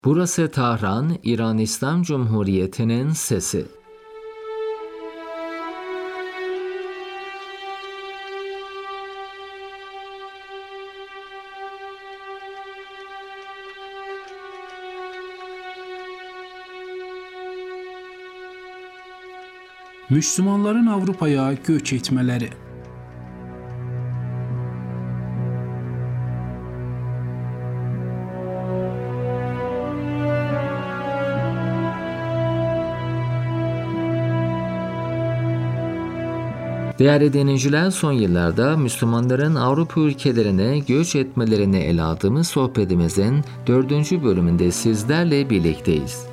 Burası Tahran, İran İslam Cumhuriyeti'nin sesi. Müslümanların Avrupa'ya göç etmeleri. Değerli dinleyiciler, son yıllarda Müslümanların Avrupa ülkelerine göç etmelerini ele aldığımız sohbetimizin 4. bölümünde sizlerle birlikteyiz.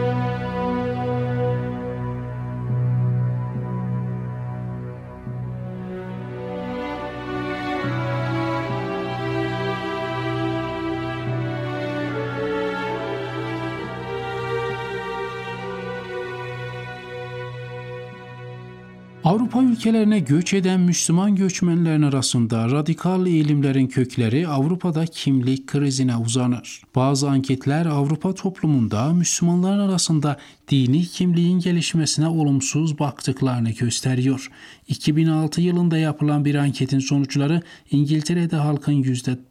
Avrupa ülkelerine göç eden Müslüman göçmenlerin arasında radikal eğilimlerin kökleri Avrupa'da kimlik krizine uzanır. Bazı anketler Avrupa toplumunda Müslümanların arasında dini kimliğin gelişmesine olumsuz baktıklarını gösteriyor. 2006 yılında yapılan bir anketin sonuçları İngiltere'de halkın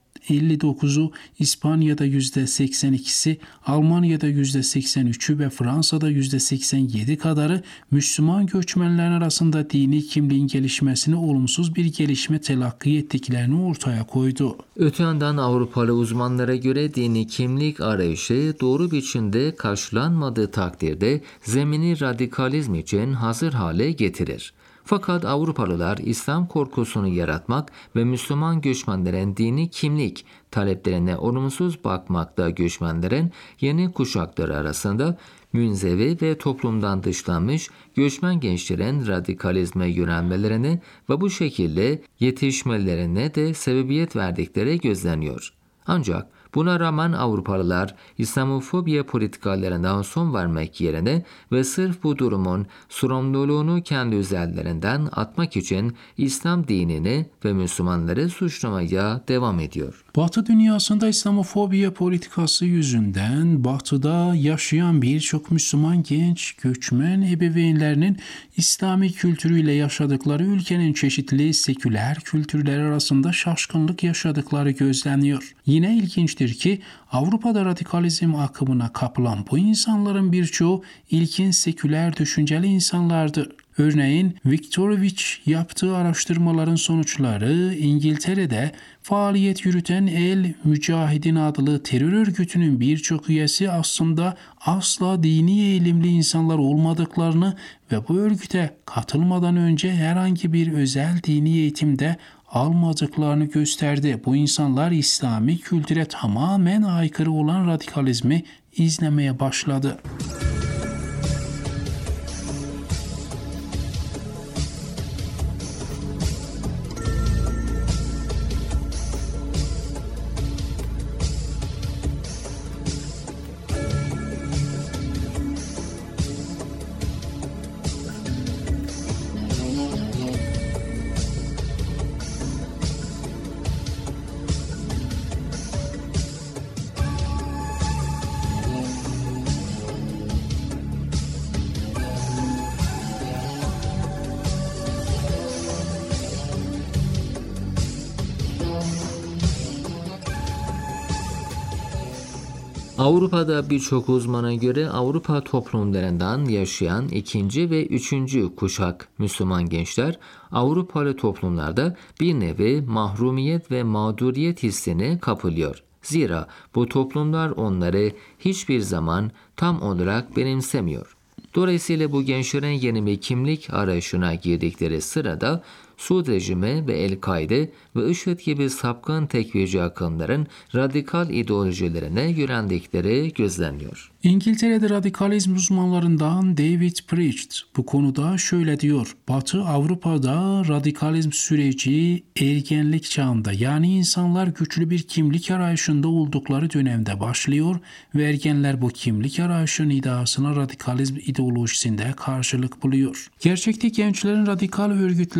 %59'u, İspanya'da %82'si, Almanya'da %83'ü ve Fransa'da %87 kadarı Müslüman göçmenlerin arasında dini kimliğin gelişmesine olumsuz bir gelişme telakki ettiklerini ortaya koydu. Öte yandan Avrupalı uzmanlara göre dini kimlik arayışı doğru biçimde karşılanmadığı takdirde zemini radikalizm için hazır hale getirir. Fakat Avrupalılar İslam korkusunu yaratmak ve Müslüman göçmenlerin dini kimlik taleplerine olumsuz bakmakta, göçmenlerin yeni kuşakları arasında münzevi ve toplumdan dışlanmış göçmen gençlerin radikalizme yönelmelerine ve bu şekilde yetişmelerine de sebebiyet verdikleri gözleniyor. Ancak buna rağmen Avrupalılar İslamofobiya politikalarından son vermek yerine ve sırf bu durumun sorumluluğunu kendi üzerlerinden atmak için İslam dinini ve Müslümanları suçlamaya devam ediyor. Batı dünyasında İslamofobiya politikası yüzünden Batı'da yaşayan birçok Müslüman genç göçmen ebeveynlerinin İslami kültürüyle yaşadıkları ülkenin çeşitli seküler kültürler arasında şaşkınlık yaşadıkları gözleniyor. Yine ilginçtir ki Avrupa'da radikalizm akımına kapılan bu insanların birçoğu ilkin seküler düşünceli insanlardır. Örneğin Viktorovich yaptığı araştırmaların sonuçları İngiltere'de faaliyet yürüten El Mücahidin adlı terör örgütünün birçok üyesi aslında asla dini eğilimli insanlar olmadıklarını ve bu örgüte katılmadan önce herhangi bir özel dini eğitimde almadıklarını gösterdi. Bu insanlar İslami kültüre tamamen aykırı olan radikalizmi izlemeye başladı. Avrupa'da birçok uzmana göre Avrupa toplumlarından yaşayan ikinci ve üçüncü kuşak Müslüman gençler Avrupalı toplumlarda bir nevi mahrumiyet ve mağduriyet hissine kapılıyor. Zira bu toplumlar onları hiçbir zaman tam olarak benimsemiyor. Dolayısıyla bu gençlerin yeni bir kimlik arayışına girdikleri sırada Suud rejimi ve El-Kaide ve IŞİD gibi sapkın tekfirci akımların radikal ideolojilerine yönelendikleri gözleniyor. İngiltere'de radikalizm uzmanlarından David Precht bu konuda şöyle diyor. Batı Avrupa'da radikalizm süreci ergenlik çağında, yani insanlar güçlü bir kimlik arayışında oldukları dönemde başlıyor ve ergenler bu kimlik arayışının iddiasına radikalizm ideolojisinde karşılık buluyor. Gerçekte gençlerin radikal örgütlere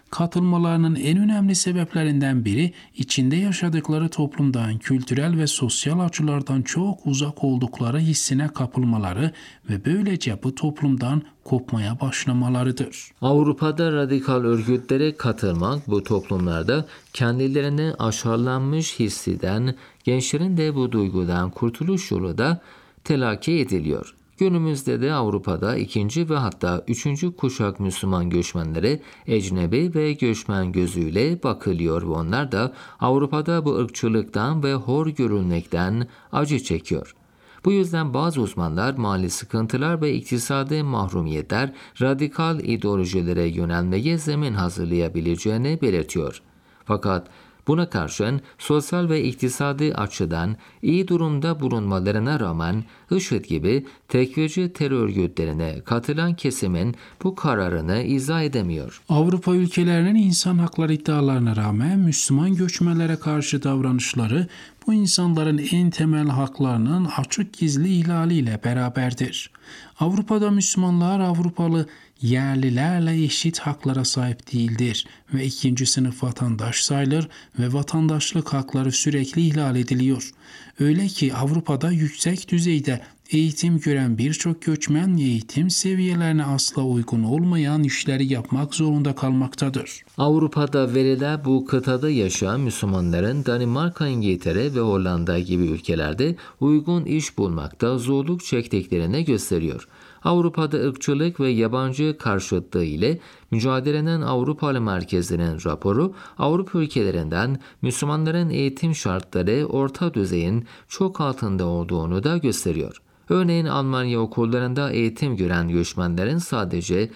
katılmalarının en önemli sebeplerinden biri içinde yaşadıkları toplumdan kültürel ve sosyal açılardan çok uzak oldukları hissine kapılmaları ve böylece bu toplumdan kopmaya başlamalarıdır. Avrupa'da radikal örgütlere katılmak bu toplumlarda kendilerini aşağılanmış hisseden gençlerin de bu duygudan kurtuluş yolu da telakki ediliyor. Günümüzde de Avrupa'da ikinci ve hatta üçüncü kuşak Müslüman göçmenlere ecnebi ve göçmen gözüyle bakılıyor ve onlar da Avrupa'da bu ırkçılıktan ve hor görülmekten acı çekiyor. Bu yüzden bazı uzmanlar mali sıkıntılar ve iktisadi mahrumiyetler radikal ideolojilere yönelmeye zemin hazırlayabileceğini belirtiyor. Fakat buna karşın sosyal ve iktisadi açıdan iyi durumda bulunmalarına rağmen IŞİD gibi tekfirci terör örgütlerine katılan kesimin bu kararını izah edemiyor. Avrupa ülkelerinin insan hakları iddialarına rağmen Müslüman göçmenlere karşı davranışları bu insanların en temel haklarının açık gizli ihlaliyle beraberdir. Avrupa'da Müslümanlar Avrupalı yerlilerle eşit haklara sahip değildir ve ikinci sınıf vatandaş sayılır ve vatandaşlık hakları sürekli ihlal ediliyor. Öyle ki Avrupa'da yüksek düzeyde eğitim gören birçok göçmen eğitim seviyelerine asla uygun olmayan işleri yapmak zorunda kalmaktadır. Avrupa'da verilen bu kıtada yaşayan Müslümanların Danimarka, İngiltere ve Hollanda gibi ülkelerde uygun iş bulmakta zorluk çektiklerini gösteriyor. Avrupa'da ırkçılık ve yabancı karşıtlığı ile mücadelenin Avrupalı merkezinin raporu Avrupa ülkelerinden Müslümanların eğitim şartları orta düzeyin çok altında olduğunu da gösteriyor. Örneğin Almanya okullarında eğitim gören göçmenlerin sadece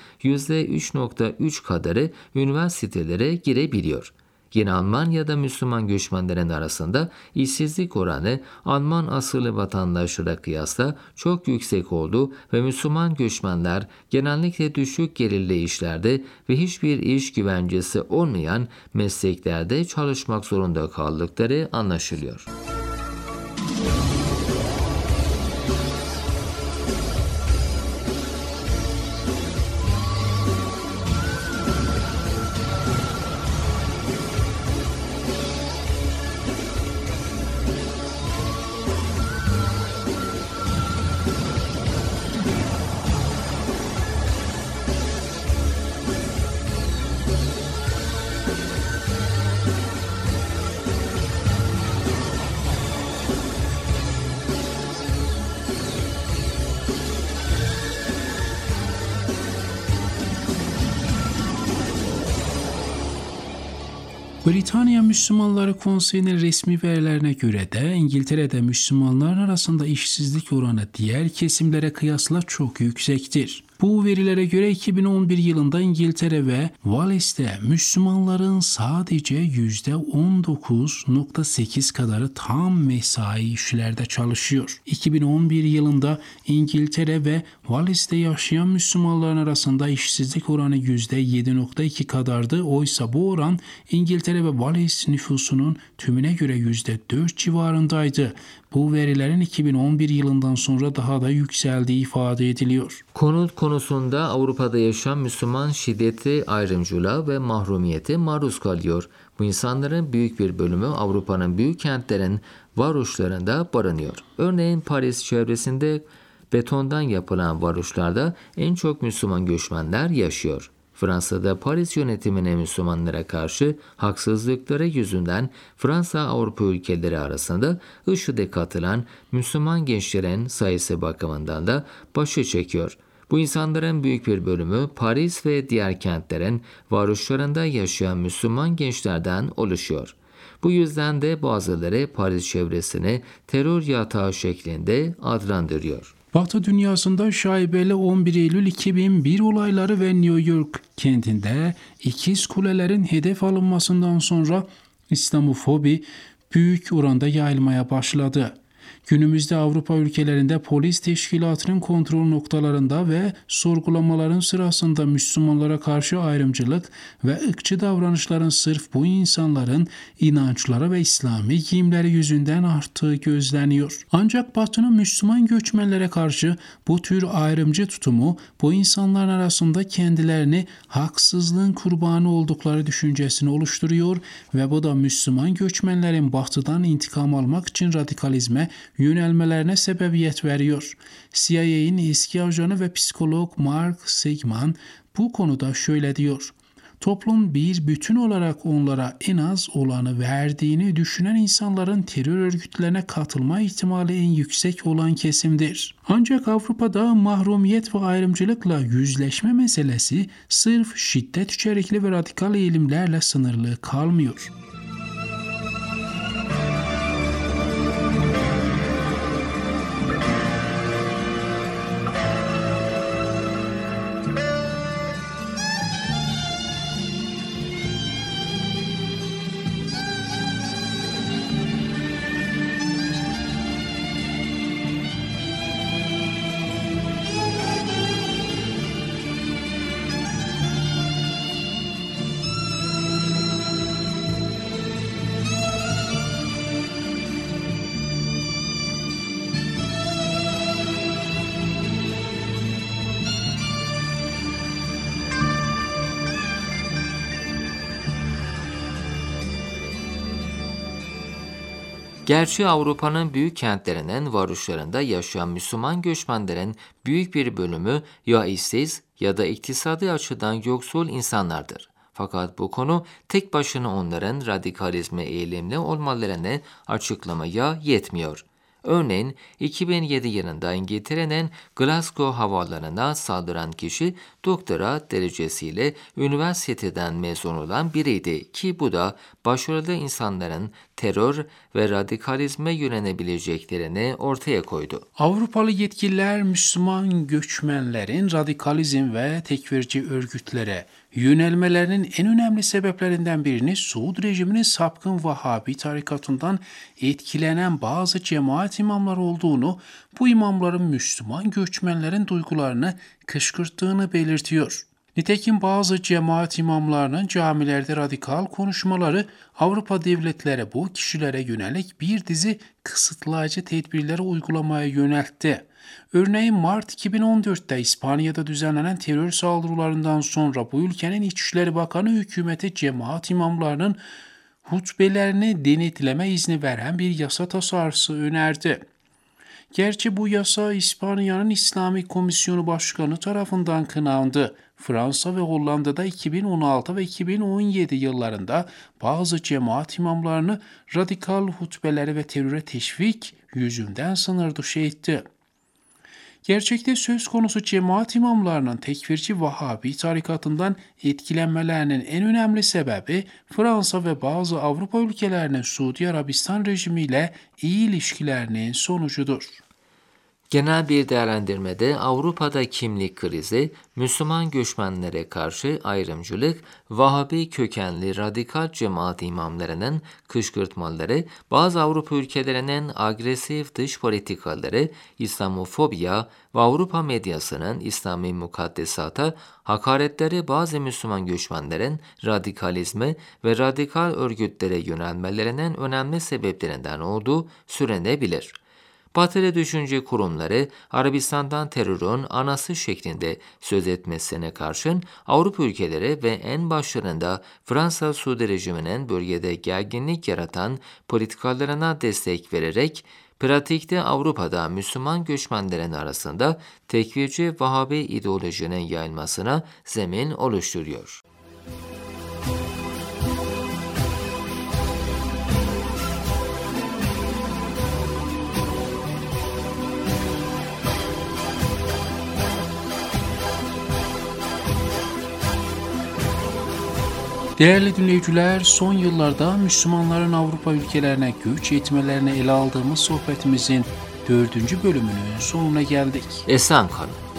%3.3 kadarı üniversitelere girebiliyor. Yine Almanya'da Müslüman göçmenlerin arasında işsizlik oranı Alman asıllı vatandaşlara kıyasla çok yüksek oldu ve Müslüman göçmenler genellikle düşük gelirli işlerde ve hiçbir iş güvencesi olmayan mesleklerde çalışmak zorunda kaldıkları anlaşılıyor. Britanya Müslümanları Konseyi'nin resmi verilerine göre de İngiltere'de Müslümanlar arasında işsizlik oranı diğer kesimlere kıyasla çok yüksektir. Bu verilere göre 2011 yılında İngiltere ve Wales'te Müslümanların sadece %19.8 kadarı tam mesai işlerde çalışıyor. 2011 yılında İngiltere ve Wales'te yaşayan Müslümanların arasında işsizlik oranı %7.2 kadardı. Oysa bu oran İngiltere ve Wales nüfusunun tümüne göre %4 civarındaydı. Bu verilerin 2011 yılından sonra daha da yükseldiği ifade ediliyor. Konut konusunda Avrupa'da yaşayan Müslüman şiddeti, ayrımcılığa ve mahrumiyete maruz kalıyor. Bu insanların büyük bir bölümü Avrupa'nın büyük kentlerin varoşlarında barınıyor. Örneğin Paris çevresinde betondan yapılan varoşlarda en çok Müslüman göçmenler yaşıyor. Fransa'da Paris yönetimine Müslümanlara karşı haksızlıkları yüzünden Fransa Avrupa ülkeleri arasında IŞİD'e katılan Müslüman gençlerin sayısı bakımından da başı çekiyor. Bu insanların büyük bir bölümü Paris ve diğer kentlerin varoşlarında yaşayan Müslüman gençlerden oluşuyor. Bu yüzden de bazıları Paris çevresini terör yatağı şeklinde adlandırıyor. Batı dünyasında şaibeli 11 Eylül 2001 olayları ve New York kentinde ikiz kulelerin hedef alınmasından sonra İslamofobi büyük oranda yayılmaya başladı. Günümüzde Avrupa ülkelerinde polis teşkilatının kontrol noktalarında ve sorgulamaların sırasında Müslümanlara karşı ayrımcılık ve ırkçı davranışların sırf bu insanların inançları ve İslami giyimleri yüzünden arttığı gözleniyor. Ancak Batı'nın Müslüman göçmenlere karşı bu tür ayrımcı tutumu bu insanların arasında kendilerini haksızlığın kurbanı oldukları düşüncesini oluşturuyor ve bu da Müslüman göçmenlerin Batı'dan intikam almak için radikalizme yönelmelerine sebebiyet veriyor. CIA'nin eski ajanı ve psikolog Mark Sigman bu konuda şöyle diyor: Toplum bir bütün olarak onlara en az olanı verdiğini düşünen insanların terör örgütlerine katılma ihtimali en yüksek olan kesimdir. Ancak Avrupa'da mahrumiyet ve ayrımcılıkla yüzleşme meselesi sırf şiddet içerikli ve radikal eğilimlerle sınırlı kalmıyor. Gerçi Avrupa'nın büyük kentlerinin varuşlarında yaşayan Müslüman göçmenlerin büyük bir bölümü ya işsiz ya da iktisadi açıdan yoksul insanlardır. Fakat bu konu tek başına onların radikalizme eğilimli olmalarını açıklamaya yetmiyor. Örneğin 2007 yılında İngiltere'nin Glasgow havaalanına saldıran kişi doktora derecesiyle üniversiteden mezun olan biriydi ki bu da başarılı insanların terör ve radikalizme yönelebileceklerini ortaya koydu. Avrupalı yetkililer Müslüman göçmenlerin radikalizm ve tekfirci örgütlere yönelmelerinin en önemli sebeplerinden birini Suud rejiminin sapkın Vahabi tarikatından etkilenen bazı cemaat imamları olduğunu, bu imamların Müslüman göçmenlerin duygularını kışkırttığını belirtiyor. Nitekim bazı cemaat imamlarının camilerde radikal konuşmaları Avrupa devletleri bu kişilere yönelik bir dizi kısıtlayıcı tedbirleri uygulamaya yöneltti. Örneğin Mart 2014'te İspanya'da düzenlenen terör saldırılarından sonra bu ülkenin İçişleri Bakanı hükümete cemaat imamlarının hutbelerini denetleme izni veren bir yasa tasarısı önerdi. Gerçi bu yasa İspanya'nın İslami Komisyonu Başkanı tarafından kınandı. Fransa ve Hollanda'da 2016 ve 2017 yıllarında bazı cemaat imamlarını radikal hutbeleri ve teröre teşvik yüzünden sınır dışı etti. Gerçekte söz konusu cemaat imamlarının tekfirci Vahabi tarikatından etkilenmelerinin en önemli sebebi Fransa ve bazı Avrupa ülkelerinin Suudi Arabistan rejimiyle iyi ilişkilerinin sonucudur. Genel bir değerlendirmede Avrupa'da kimlik krizi, Müslüman göçmenlere karşı ayrımcılık, Vahabi kökenli radikal cemaat imamlarının kışkırtmaları, bazı Avrupa ülkelerinin agresif dış politikaları, İslamofobiya ve Avrupa medyasının İslami mukaddesata hakaretleri bazı Müslüman göçmenlerin radikalizme ve radikal örgütlere yönelmelerinin önemli sebeplerinden olduğu söylenebilir. Batılı düşünce kurumları Arabistan'dan terörün anası şeklinde söz etmesine karşın Avrupa ülkeleri ve en başlarında Fransa-Suudi rejiminin bölgede gerginlik yaratan politikalarına destek vererek pratikte Avrupa'da Müslüman göçmenlerin arasında tekfirci Vahabi ideolojinin yayılmasına zemin oluşturuyor. Değerli dinleyiciler, son yıllarda Müslümanların Avrupa ülkelerine göç etmelerini ele aldığımız sohbetimizin 4. bölümünün sonuna geldik. Esen kalın.